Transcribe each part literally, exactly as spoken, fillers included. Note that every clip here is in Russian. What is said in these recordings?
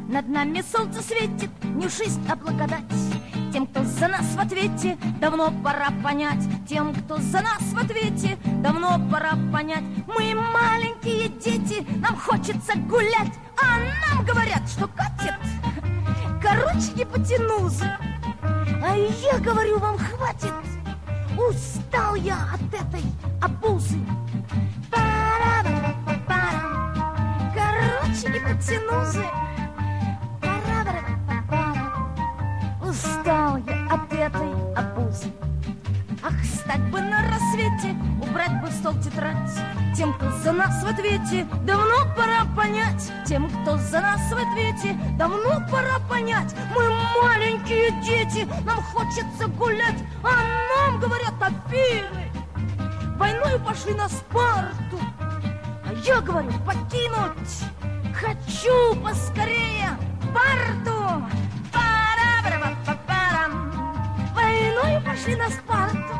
Над нами солнце светит, не жизнь, а благодать. Тем, кто за нас в ответе, давно пора понять. Тем, кто за нас в ответе, давно пора понять. Мы маленькие дети, нам хочется гулять, а нам говорят, что катит короче гипотенузы. А я говорю, вам хватит, устал я от этой обузы. Пара-пара-пара, короче гипотенузы. Устал я от этой обузы. Ах, стать бы на рассвете, убрать бы в стол тетрадь. Тем, кто за нас в ответе, давно пора понять. Тем, кто за нас в ответе, давно пора понять. Мы маленькие дети, нам хочется гулять, а нам говорят аферы. Войною пошли на Спарту, а я говорю покинуть хочу поскорее Спарту. Войною пошли на Спарту.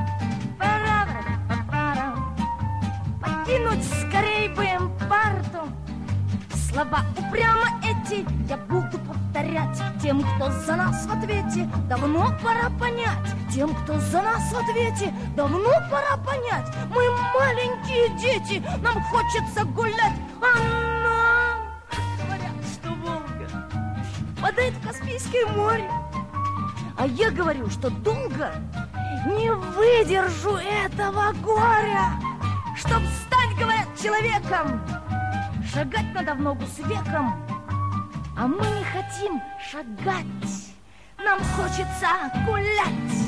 Покинуть скорей бы им Спарту. Слова упрямо эти я буду повторять. Тем, кто за нас в ответе, давно пора понять. Тем, кто за нас в ответе, давно пора понять. Мы маленькие дети, нам хочется гулять, а нам говорят, что Волга впадает в Каспийское море. А я говорю, что долго не выдержу этого горя. Чтоб стать, говорят, человеком, шагать надо в ногу с веком. А мы не хотим шагать, нам хочется гулять.